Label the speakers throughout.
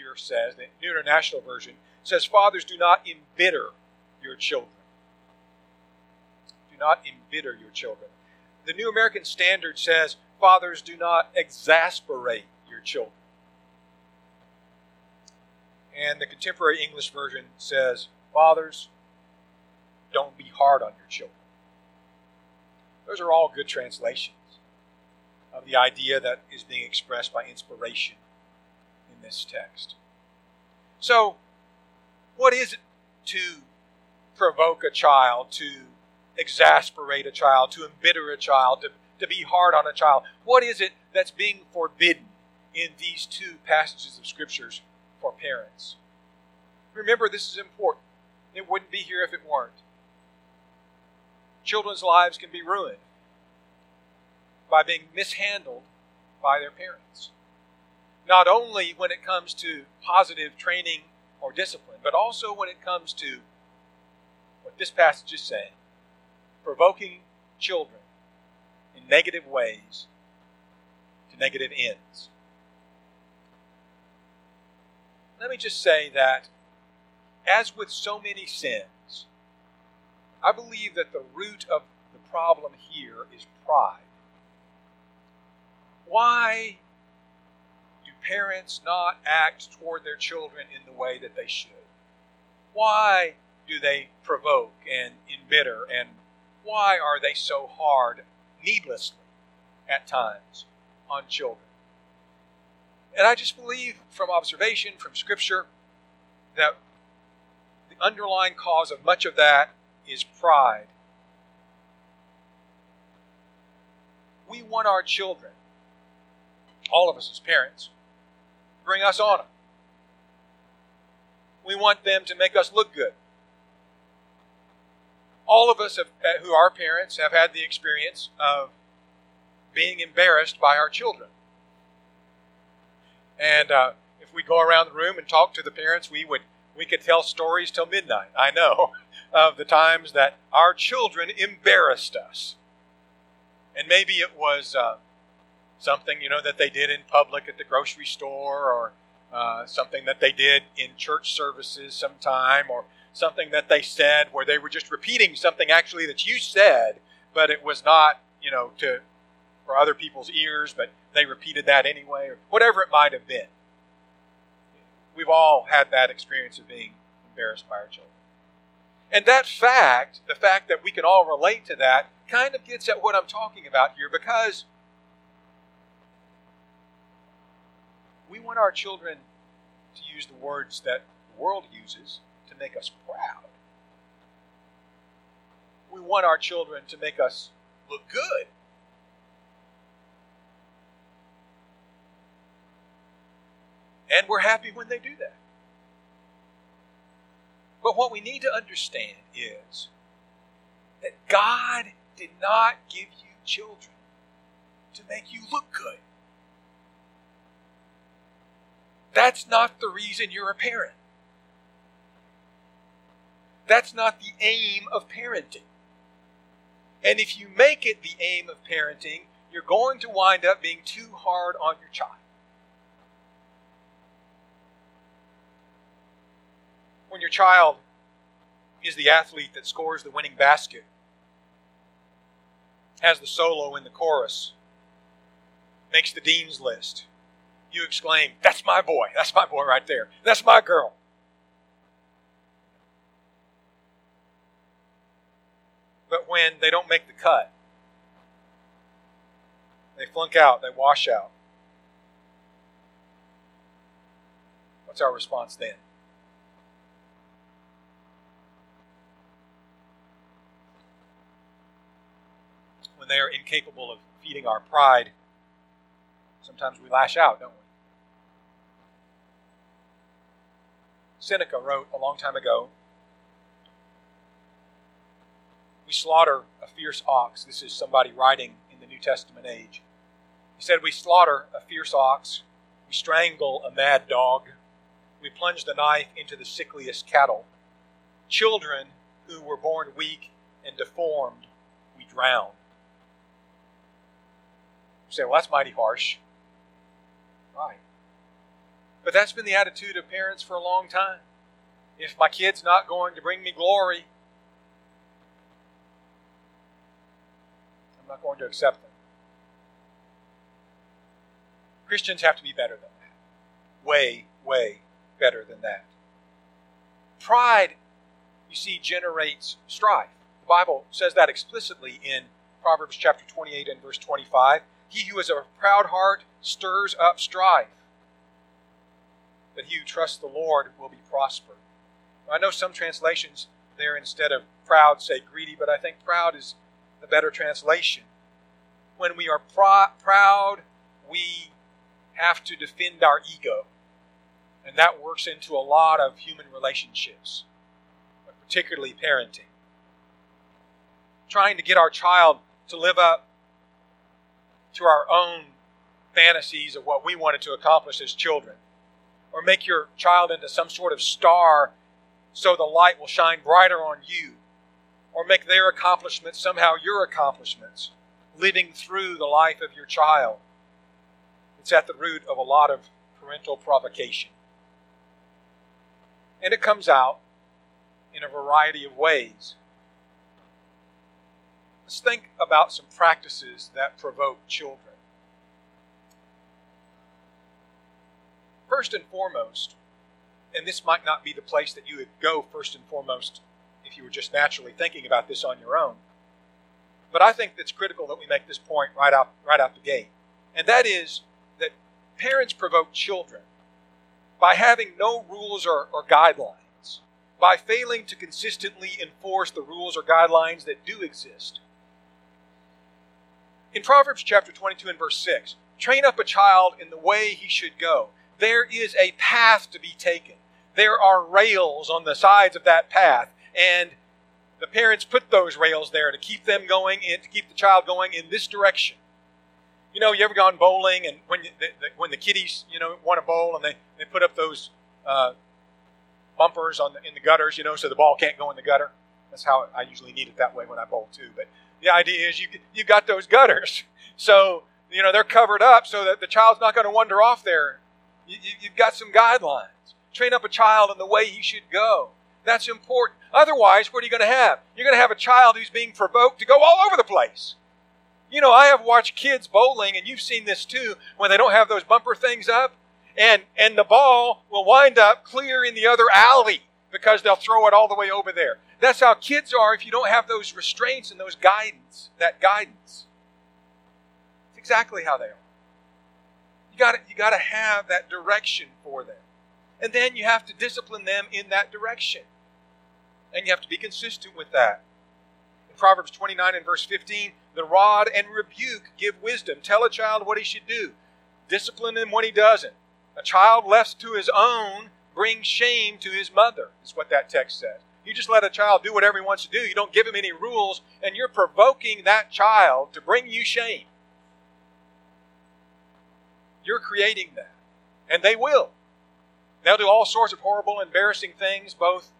Speaker 1: here says, the New International Version says, fathers, do not embitter your children. Do not embitter your children. The New American Standard says, fathers, do not exasperate your children. And the Contemporary English Version says, fathers, don't be hard on your children. Those are all good translations of the idea that is being expressed by inspiration in this text. So, what is it to provoke a child, to exasperate a child, to embitter a child, to be hard on a child? What is it that's being forbidden in these two passages of Scriptures for parents? Remember, this is important. It wouldn't be here if it weren't. Children's lives can be ruined by being mishandled by their parents. Not only when it comes to positive training or discipline, but also when it comes to what this passage is saying, provoking children in negative ways to negative ends. Let me just say that, as with so many sins, I believe that the root of the problem here is pride. Why do parents not act toward their children in the way that they should? Why do they provoke and embitter? And why are they so hard, needlessly, at times, on children? And I just believe from observation, from Scripture, that the underlying cause of much of that is pride. We want our children, all of us as parents, to bring us on them. We want them to make us look good. All of us who are parents have had the experience of being embarrassed by our children. And if we go around the room and talk to the parents, we could tell stories till midnight, I know, of the times that our children embarrassed us. And maybe it was something, that they did in public at the grocery store, or something that they did in church services sometime, or something that they said where they were just repeating something actually that you said, but it was not, for other people's ears, but they repeated that anyway, or whatever it might have been. We've all had that experience of being embarrassed by our children. And that fact, the fact that we can all relate to that, kind of gets at what I'm talking about here, because we want our children to use the words that the world uses to make us proud. We want our children to make us look good. And we're happy when they do that. But what we need to understand is that God did not give you children to make you look good. That's not the reason you're a parent. That's not the aim of parenting. And if you make it the aim of parenting, you're going to wind up being too hard on your child. When your child is the athlete that scores the winning basket, has the solo in the chorus, makes the dean's list, you exclaim, "That's my boy. That's my boy right there. That's my girl." But when they don't make the cut, they flunk out, they wash out, what's our response then? When they are incapable of feeding our pride, sometimes we lash out, don't we? Seneca wrote a long time ago, "We slaughter a fierce ox." This is somebody writing in the New Testament age. He said, "We slaughter a fierce ox, we strangle a mad dog, we plunge the knife into the sickliest cattle. Children who were born weak and deformed, we drown." You say, "Well, that's mighty harsh." Right. But that's been the attitude of parents for a long time. If my kid's not going to bring me glory, I'm not going to accept them. Christians have to be better than that. Way, way better than that. Pride, you see, generates strife. The Bible says that explicitly in Proverbs chapter 28 and verse 25. He who has a proud heart stirs up strife, but he who trusts the Lord will be prospered. I know some translations there instead of proud say greedy, but I think proud is the better translation. When we are proud, we have to defend our ego. And that works into a lot of human relationships, but particularly parenting. Trying to get our child to live up to our own fantasies of what we wanted to accomplish as children. Or make your child into some sort of star so the light will shine brighter on you. Or make their accomplishments somehow your accomplishments, living through the life of your child. It's at the root of a lot of parental provocation. And it comes out in a variety of ways. Let's think about some practices that provoke children. First and foremost, and this might not be the place that you would go first and foremost if you were just naturally thinking about this on your own, but I think it's critical that we make this point right out the gate. And that is that parents provoke children by having no rules or guidelines, by failing to consistently enforce the rules or guidelines that do exist. In Proverbs chapter 22 and verse 6, train up a child in the way he should go. There is a path to be taken. There are rails on the sides of that path, and the parents put those rails there to keep them going and to keep the child going in this direction. You know, you ever gone bowling, and when the kiddies, want to bowl, and they put up those bumpers in the gutters, so the ball can't go in the gutter. That's how I usually need it that way when I bowl too. But the idea is you got those gutters, so they're covered up so that the child's not going to wander off there. You've got some guidelines. Train up a child in the way he should go. That's important. Otherwise, what are you going to have? You're going to have a child who's being provoked to go all over the place. I have watched kids bowling, and you've seen this too, when they don't have those bumper things up, and the ball will wind up clear in the other alley because they'll throw it all the way over there. That's how kids are if you don't have those restraints and those guidance. It's exactly how they are. You got to have that direction for them. And then you have to discipline them in that direction. And you have to be consistent with that. In Proverbs 29 and verse 15, the rod and rebuke give wisdom. Tell a child what he should do. Discipline him when he doesn't. A child left to his own brings shame to his mother, is what that text says. You just let a child do whatever he wants to do. You don't give him any rules, and you're provoking that child to bring you shame. You're creating that. And they will. They'll do all sorts of horrible, embarrassing things, both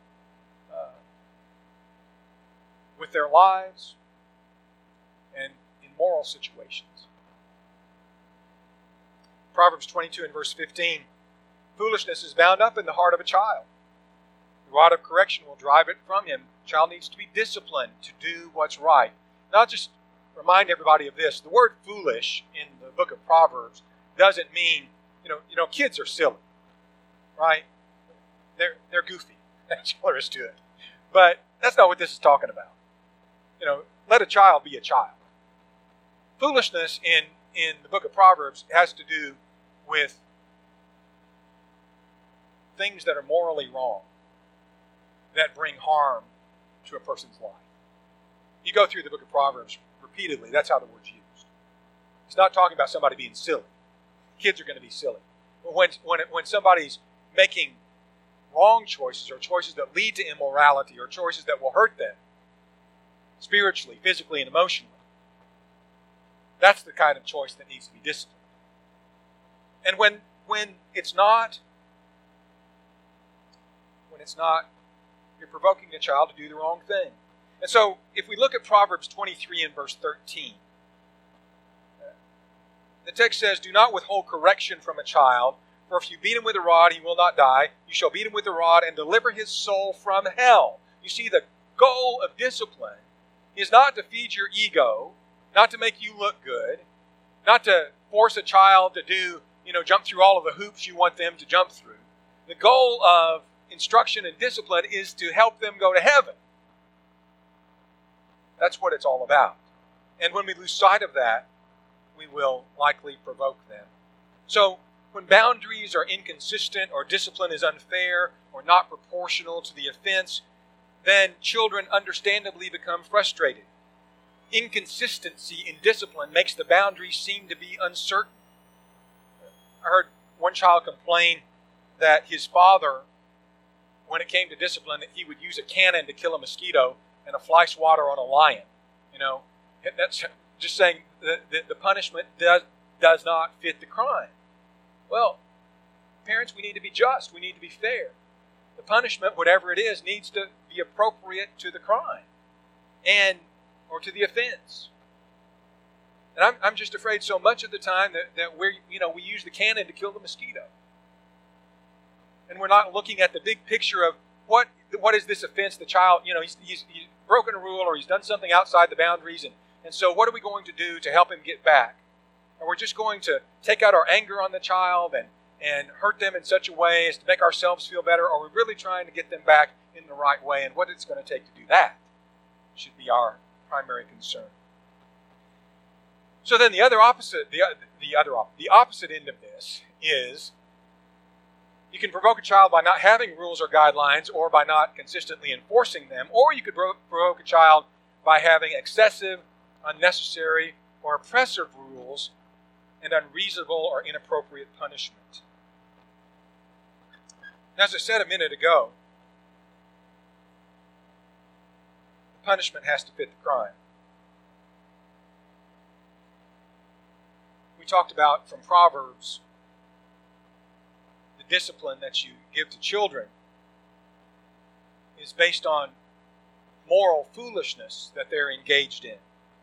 Speaker 1: with their lives and in moral situations. Proverbs 22 and verse 15, foolishness is bound up in the heart of a child. The rod of correction will drive it from him. The child needs to be disciplined to do what's right. Now, just remind everybody of this. The word foolish in the book of Proverbs doesn't mean, kids are silly, right? They're goofy. That's all there is to it. But that's not what this is talking about. Let a child be a child. Foolishness in the book of Proverbs has to do with things that are morally wrong, that bring harm to a person's life. You go through the book of Proverbs repeatedly, that's how the word's used. It's not talking about somebody being silly. Kids are going to be silly. But when somebody's making wrong choices, or choices that lead to immorality, or choices that will hurt them spiritually, physically, and emotionally, that's the kind of choice that needs to be disciplined. And when it's not, you're provoking a child to do the wrong thing. And so, if we look at Proverbs 23 and verse 13, the text says, do not withhold correction from a child, For if you beat him with a rod, he will not die. You shall beat him with a rod and deliver his soul from hell. You see, the goal of discipline is not to feed your ego, not to make you look good, not to force a child to jump through all of the hoops you want them to jump through. The goal of instruction and discipline is to help them go to heaven. That's what it's all about. And when we lose sight of that, we will likely provoke them. So, when boundaries are inconsistent or discipline is unfair or not proportional to the offense, then children understandably become frustrated. Inconsistency in discipline makes the boundaries seem to be uncertain. I heard one child complain that his father, when it came to discipline, he would use a cannon to kill a mosquito and a fly swatter on a lion. That's just saying that the punishment does not fit the crime. Well, parents, we need to be just. We need to be fair. The punishment, whatever it is, needs to be appropriate to the crime or to the offense. And I'm just afraid so much of the time that we use the cannon to kill the mosquito. And we're not looking at the big picture of what is this offense the child, he's broken a rule or he's done something outside the boundaries. And so what are we going to do to help him get back? And we're just going to take out our anger on the child and hurt them in such a way as to make ourselves feel better, or we're really trying to get them back in the right way, and what it's going to take to do that should be our primary concern. So then the opposite end of this is you can provoke a child by not having rules or guidelines or by not consistently enforcing them, or you could provoke a child by having excessive, unnecessary, or oppressive rules and unreasonable or inappropriate punishment. Now, as I said a minute ago, the punishment has to fit the crime. We talked about from Proverbs the discipline that you give to children is based on moral foolishness that they're engaged in.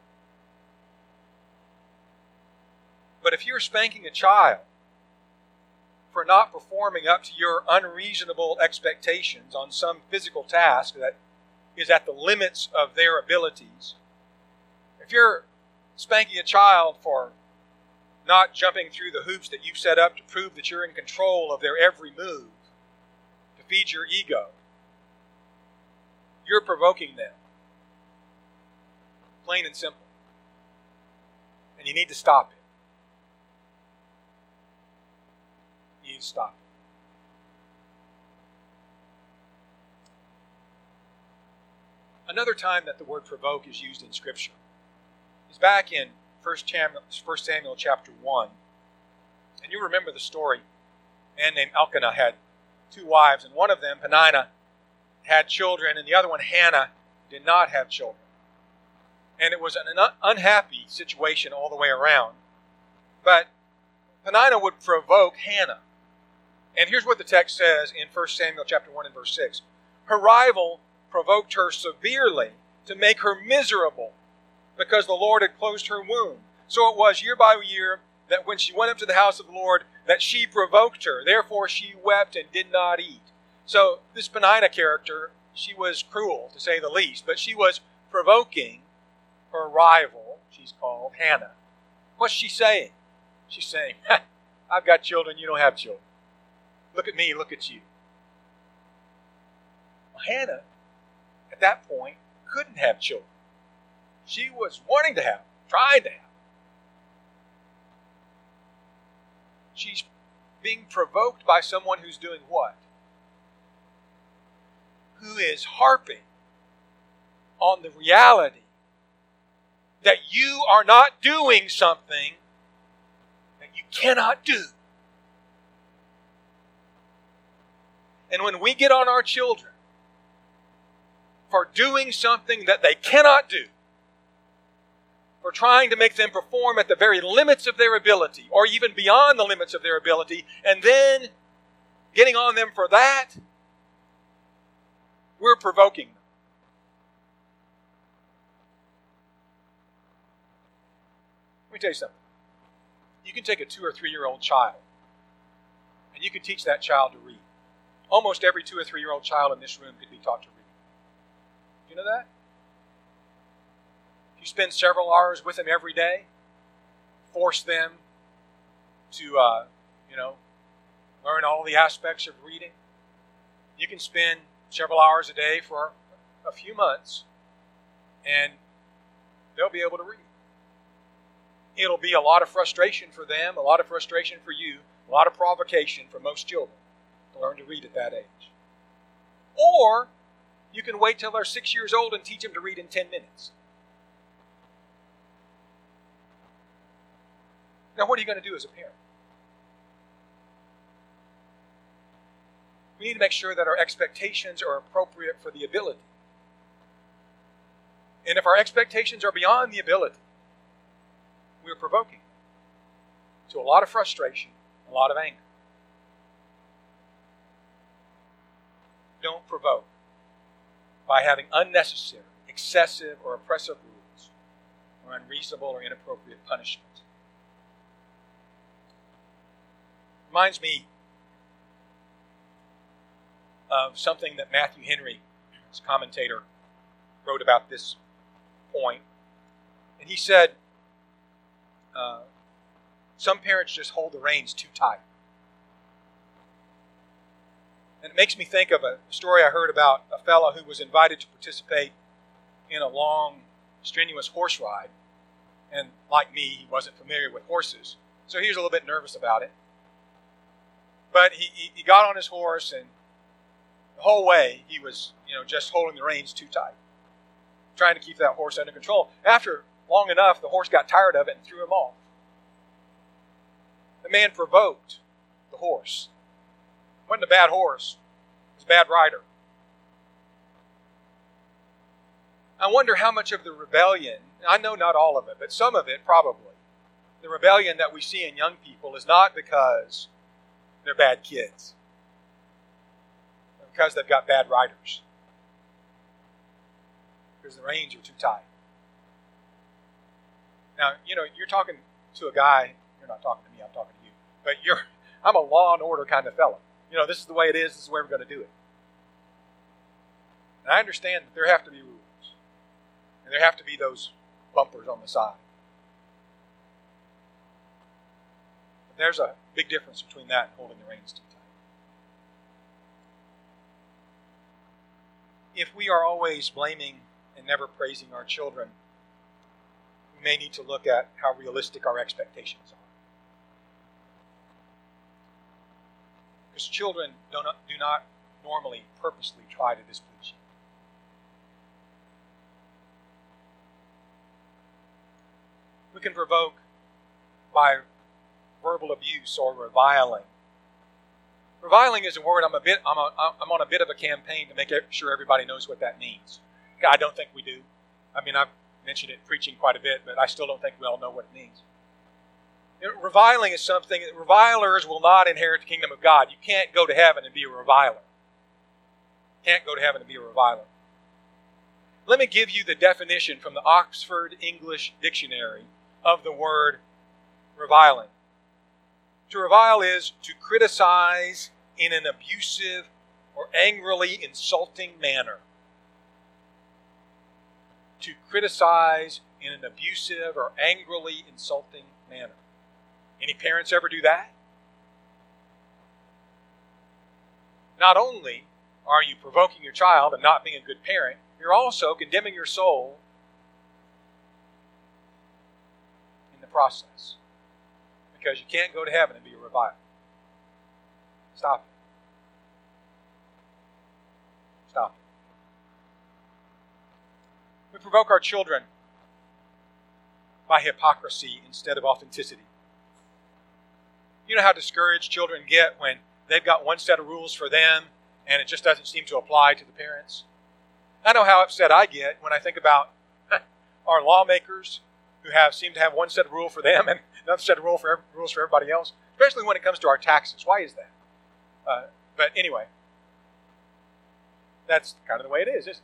Speaker 1: But if you're spanking a child for not performing up to your unreasonable expectations on some physical task that is at the limits of their abilities, if you're spanking a child for not jumping through the hoops that you've set up to prove that you're in control of their every move, to feed your ego, you're provoking them. Plain and simple. And you need to stop it. You need to stop it. Another time that the word provoke is used in Scripture is back in 1 Samuel chapter 1. And you remember the story. A man named Elkanah had 2 wives, and one of them, Peninnah, had children, and the other one, Hannah, did not have children. And it was an unhappy situation all the way around. But Peninnah would provoke Hannah. And here's what the text says in 1 Samuel chapter 1 and verse 6. Her rival provoked her severely to make her miserable because the Lord had closed her womb. So it was year by year that when she went up to the house of the Lord that she provoked her. Therefore she wept and did not eat. So this Peninnah character, she was cruel to say the least, but she was provoking her rival, she's called Hannah. What's she saying? She's saying, I've got children, you don't have children. Look at me, look at you. Well, Hannah, at that point, couldn't have children. She was wanting to have, trying to have. She's being provoked by someone who's doing what? Who is harping on the reality that you are not doing something that you cannot do. And when we get on our children for doing something that they cannot do, for trying to make them perform at the very limits of their ability, or even beyond the limits of their ability, and then getting on them for that, we're provoking them. Let me tell you something. You can take a 2 or 3 year old child And you can teach that child to read. Almost every 2 or 3-year-old child in this room could be taught to read. Do you know that? If you spend several hours with them every day, force them to, learn all the aspects of reading, you can spend several hours a day for a few months, and they'll be able to read. It'll be a lot of frustration for them, a lot of frustration for you, a lot of provocation for most children to learn to read at that age. Or you can wait till they're 6 years old and teach them to read in 10 minutes. Now, what are you going to do as a parent? We need to make sure that our expectations are appropriate for the ability. And if our expectations are beyond the ability, we are provoking to a lot of frustration, a lot of anger. Don't provoke by having unnecessary, excessive, or oppressive rules, or unreasonable or inappropriate punishment. Reminds me of something that Matthew Henry, his commentator, wrote about this point. And he said, some parents just hold the reins too tight. And it makes me think of a story I heard about a fellow who was invited to participate in a long, strenuous horse ride. And like me, he wasn't familiar with horses, so he was a little bit nervous about it. But he got on his horse, and the whole way he was, just holding the reins too tight, trying to keep that horse under control. After long enough, the horse got tired of it and threw him off. The man provoked the horse. It wasn't a bad horse. It was a bad rider. I wonder how much of the rebellion, I know not all of it, but some of it probably, the rebellion that we see in young people is not because they're bad kids, but because they've got bad riders. Because the reins are too tight. Now, you're talking to a guy, you're not talking to me, I'm talking to you, but I'm a law and order kind of fellow. This is the way it is, this is the way we're going to do it. And I understand that there have to be rules. And there have to be those bumpers on the side. But there's a big difference between that and holding the reins too tight. If we are always blaming and never praising our children, we may need to look at how realistic our expectations are. Because children do not normally purposely try to displease you. We can provoke by verbal abuse or reviling. Reviling is a word I'm on a bit of a campaign to make sure everybody knows what that means. I don't think we do. I've mentioned it preaching quite a bit, but I still don't think we all know what it means. Reviling is something that revilers will not inherit the kingdom of God. You can't go to heaven and be a reviler. Can't go to heaven and be a reviler. Let me give you the definition from the Oxford English Dictionary of the word reviling. To revile is to criticize in an abusive or angrily insulting manner. To criticize in an abusive or angrily insulting manner. Any parents ever do that? Not only are you provoking your child and not being a good parent, you're also condemning your soul in the process. Because you can't go to heaven and be a reviler. Stop it. Stop it. We provoke our children by hypocrisy instead of authenticity. You know how discouraged children get when they've got one set of rules for them and it just doesn't seem to apply to the parents? I know how upset I get when I think about our lawmakers who seem to have one set of rules for them and another set of rules for everybody else, especially when it comes to our taxes. Why is that? But anyway, that's kind of the way it is, isn't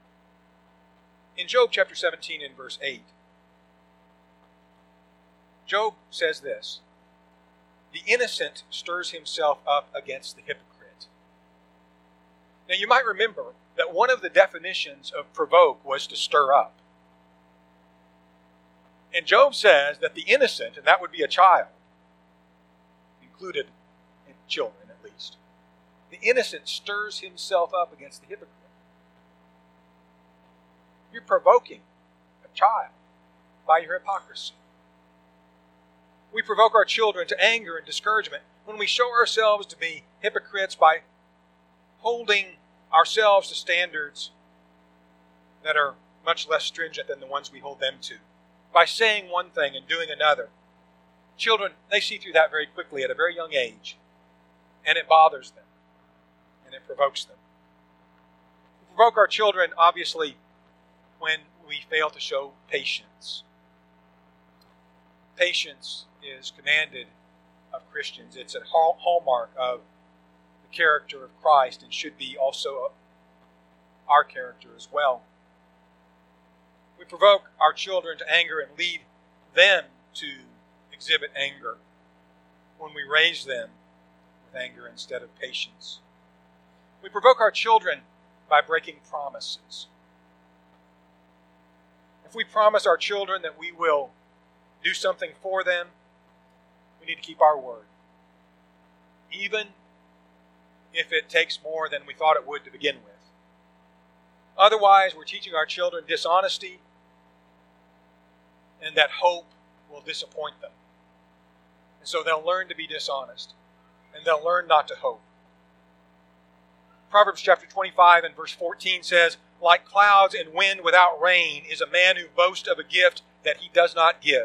Speaker 1: it? In Job chapter 17 and verse 8, Job says this: the innocent stirs himself up against the hypocrite. Now you might remember that one of the definitions of provoke was to stir up. And Job says that the innocent, and that would be a child, included in children at least, the innocent stirs himself up against the hypocrite. You're provoking a child by your hypocrisy. We provoke our children to anger and discouragement when we show ourselves to be hypocrites by holding ourselves to standards that are much less stringent than the ones we hold them to, by saying one thing and doing another. Children, they see through that very quickly at a very young age, and it bothers them, and it provokes them. We provoke our children, obviously, when we fail to show patience. Patience is commanded of Christians. It's a hallmark of the character of Christ and should be also our character as well. We provoke our children to anger and lead them to exhibit anger when we raise them with anger instead of patience. We provoke our children by breaking promises. If we promise our children that we will do something for them, we need to keep our word, even if it takes more than we thought it would to begin with. Otherwise, we're teaching our children dishonesty, and that hope will disappoint them. And so they'll learn to be dishonest, and they'll learn not to hope. Proverbs chapter 25 and verse 14 says, "Like clouds and wind without rain is a man who boasts of a gift that he does not give."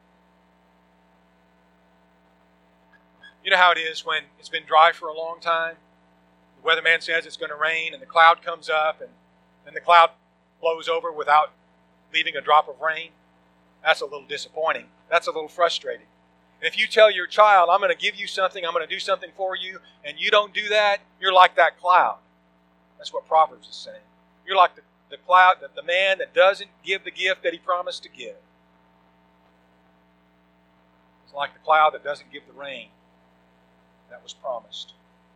Speaker 1: You know how it is when it's been dry for a long time? The weatherman says it's going to rain, and the cloud comes up, and then the cloud blows over without leaving a drop of rain. That's a little disappointing. That's a little frustrating. And if you tell your child, I'm going to give you something, I'm going to do something for you, and you don't do that, you're like that cloud. That's what Proverbs is saying. You're like the cloud, the man that doesn't give the gift that he promised to give. It's like the cloud that doesn't give the rain that was promised.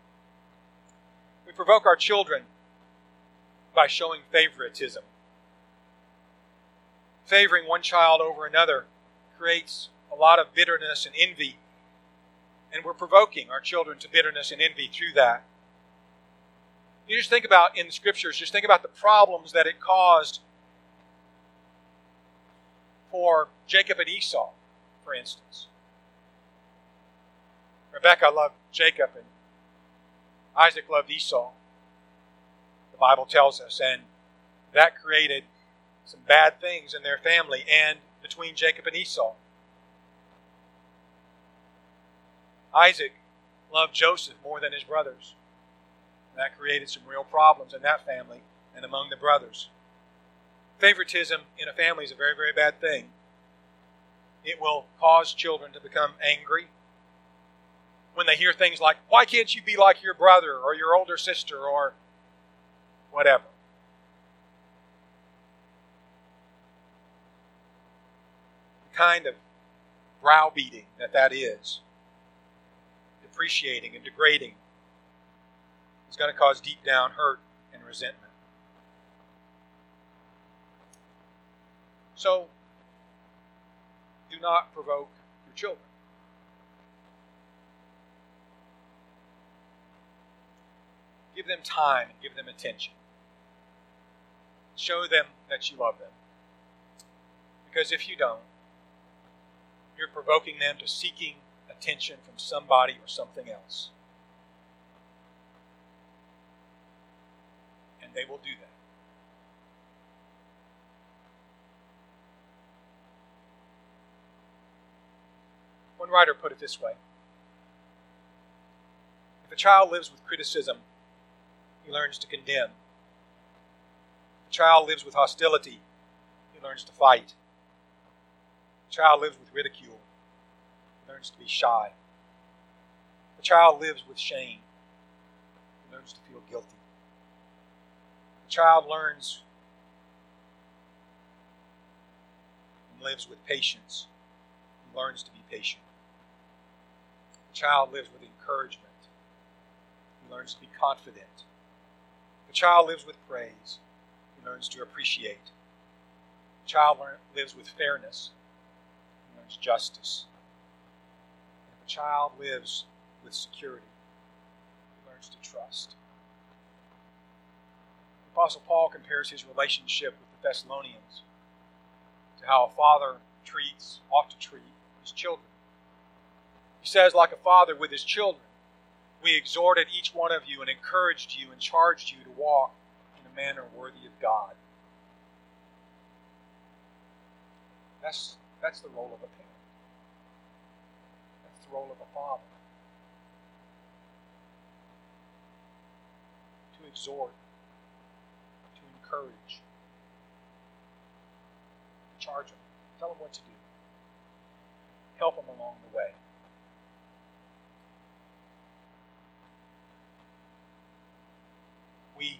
Speaker 1: We provoke our children by showing favoritism. Favoring one child over another creates a lot of bitterness and envy, and we're provoking our children to bitterness and envy through that. You just think about, in the Scriptures, just think about the problems that it caused for Jacob and Esau, for instance. Rebekah loved Jacob and Isaac loved Esau, the Bible tells us, and that created some bad things in their family and between Jacob and Esau. Isaac loved Joseph more than his brothers. That created some real problems in that family and among the brothers. Favoritism in a family is a very, very bad thing. It will cause children to become angry when they hear things like, "Why can't you be like your brother or your older sister," or whatever. The kind of browbeating that is, depreciating and degrading, is going to cause deep down hurt and resentment. So, do not provoke your children. Give them time and give them attention. Show them that you love them. Because if you don't, you're provoking them to seeking attention from somebody or something else. And they will do that. One writer put it this way: if a child lives with criticism, he learns to condemn. If a child lives with hostility, he learns to fight. If a child lives with ridicule, he learns to be shy. If a child lives with shame, he learns to feel guilty. If a child learns and lives with patience, he and learns to be patient. The child lives with encouragement. He learns to be confident. The child lives with praise. He learns to appreciate. The child lives with fairness. He learns justice. And the child lives with security. He learns to trust. The Apostle Paul compares his relationship with the Thessalonians to how a father ought to treat his children. He says, like a father with his children, we exhorted each one of you and encouraged you and charged you to walk in a manner worthy of God. That's the role of a parent. That's the role of a father. To exhort, to encourage, to charge them, tell them what to do, help them along the way. We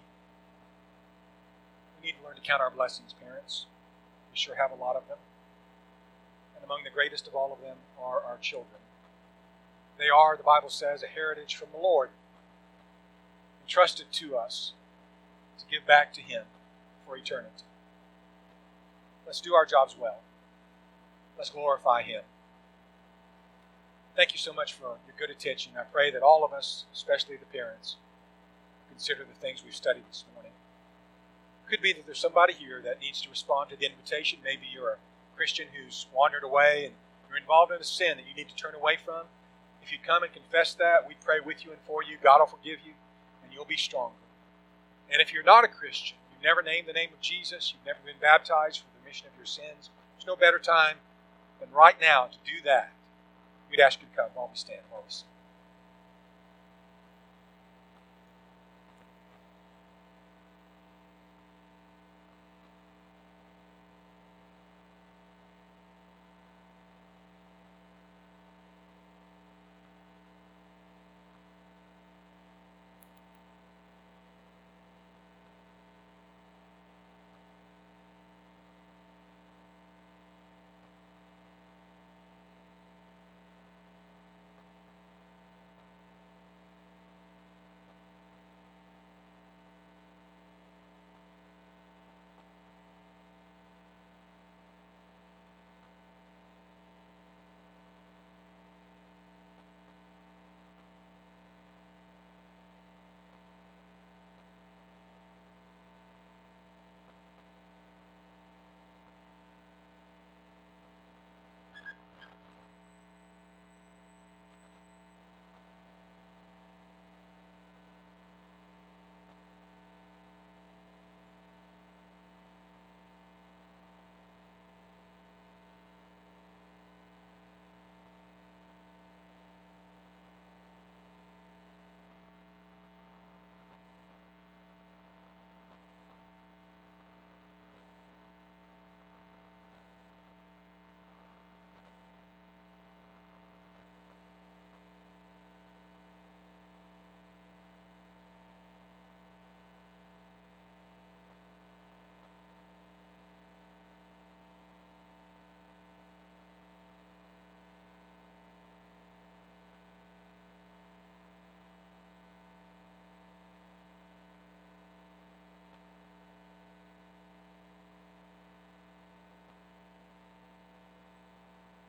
Speaker 1: need to learn to count our blessings, parents. We sure have a lot of them. And among the greatest of all of them are our children. They are, the Bible says, a heritage from the Lord, entrusted to us to give back to Him for eternity. Let's do our jobs well. Let's glorify Him. Thank you so much for your good attention. I pray that all of us, especially the parents, consider the things we've studied this morning. It could be that there's somebody here that needs to respond to the invitation. Maybe you're a Christian who's wandered away and you're involved in a sin that you need to turn away from. If you come and confess that, we pray with you and for you. God will forgive you and you'll be stronger. And if you're not a Christian, you've never named the name of Jesus, you've never been baptized for the remission of your sins, there's no better time than right now to do that. We'd ask you to come while we stand, while we sing.